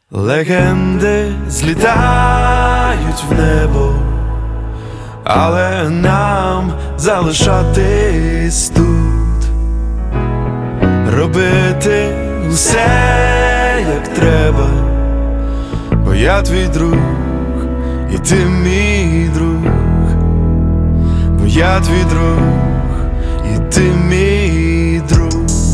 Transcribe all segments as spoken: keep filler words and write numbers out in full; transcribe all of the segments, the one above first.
Легенди злітають в небо, але нам залишатись тут, робити усе, як треба, бо я твій друг, і ти мій друг, бо я твій друг, і ти мій друг.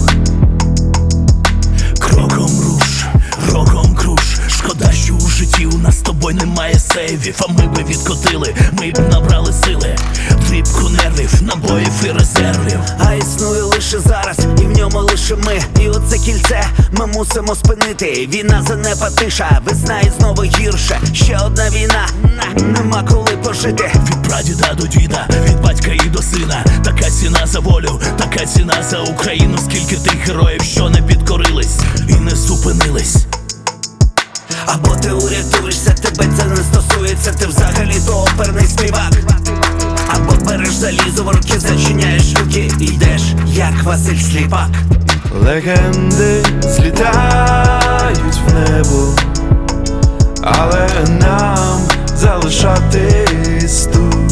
Кроком руш, роком круш. Шкода, що у житті у нас з тобою немає сейвів. А ми би відкотили, ми б набрали сили, дрібку нервів, набоїв і резервів. А існує лише зараз, і в ньому лише ми. І оце кільце ми мусимо спинити. Війна занепа тиша, весна і знову гірше. Ще одна війна, нема коли пожити. Від прадіда до діда, від батька і до сина. Така ціна за волю, така ціна за Україну. Скільки тих героїв, що не підкорились і не зупинились. Або ти урятуєшся, тебе це не стосується, ти взагалі то оперний співак. Або береш залізо в руки, зачиняєш руки і йдеш, як Василь Сліпак. Легенди злітають в небо, але нам залишатись тут,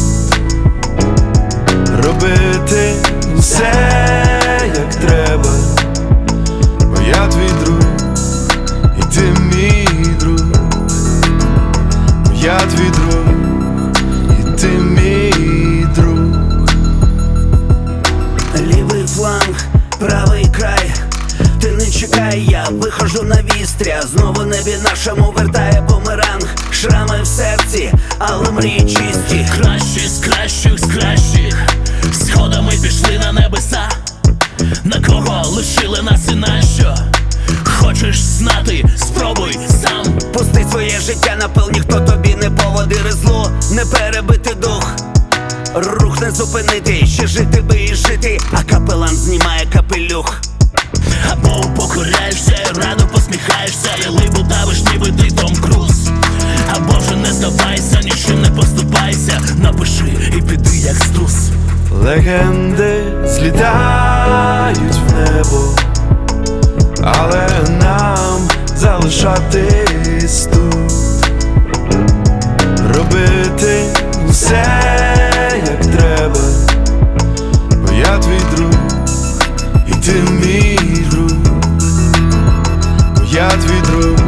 робити все, як треба, бо я твій друг, і ти мій друг, бо я твій друг, і ти мій друг. Лівий фланг, правий край, ти не чекай, я виходжу на вістря. Знову небі нашому вертає бумеранг. Шрами в серці, але мрії чисті. Кращі з кращих, з кращих, сходами пішли на небеса. На кого лишили нас і нащо? Хочеш знати, спробуй сам. Пусти своє життя на пил, ніхто тобі не поводире зло, не перебити дух. Рух не зупинити, ще жити би і жити, а капелан знімає капелюх. Або покоряєшся і радо посміхаєшся, і либо давиш, ніби ти Том Круз. Або вже не здавайся, нічим не поступайся, напиши і піди як струс. Легенди злітають в небо, але нам залишатись тут, робити все, як треба, бо я твій друг, і ти мій друг, бо я твій друг.